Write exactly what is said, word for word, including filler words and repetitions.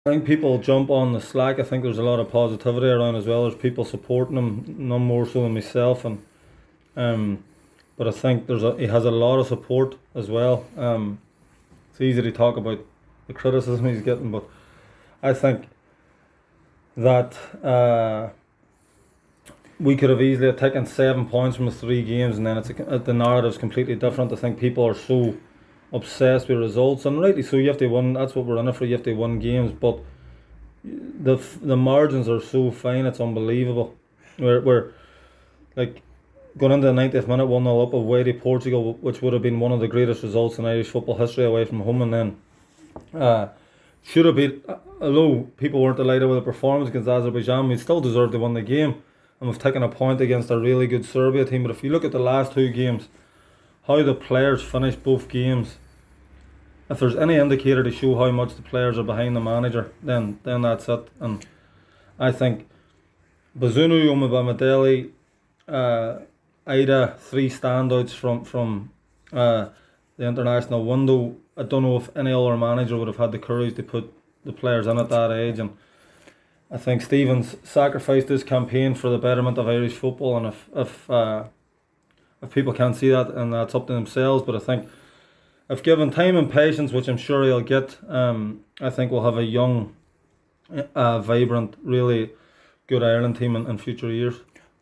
I think people jump on the slack. I think there's a lot of positivity around as well. There's people supporting him, none more so than myself, and um, but I think there's a he has a lot of support as well. Um, it's easy to talk about the criticism he's getting, but I think that uh, we could have easily have taken seven points from the three games, and then it's a, the narrative's completely different. I think people are so obsessed with results, and rightly so. You have to win. That's what we're in it for. You have to win games, but the the margins are so fine. It's unbelievable. We're we're like going into the ninetieth minute, one nil up away to Portugal, which would have been one of the greatest results in Irish football history away from home, and then uh, should have been. Although people weren't delighted with the performance against Azerbaijan, we still deserved to win the game, and we've taken a point against a really good Serbia team. But if you look at the last two games, how the players finished both games, if there's any indicator to show how much the players are behind the manager, then then that's it. And I think Bazunu, Omobamidele, uh, Ida, three standouts from from uh, the international window. I don't know if any other manager would have had the courage to put the players in at that age, and I think Stevens sacrificed his campaign for the betterment of Irish football. And if if uh, if people can't see that, and that's up to themselves, but I think if given time and patience, which I'm sure he'll get, um, I think we'll have a young, uh, vibrant, really good Ireland team in, in future years.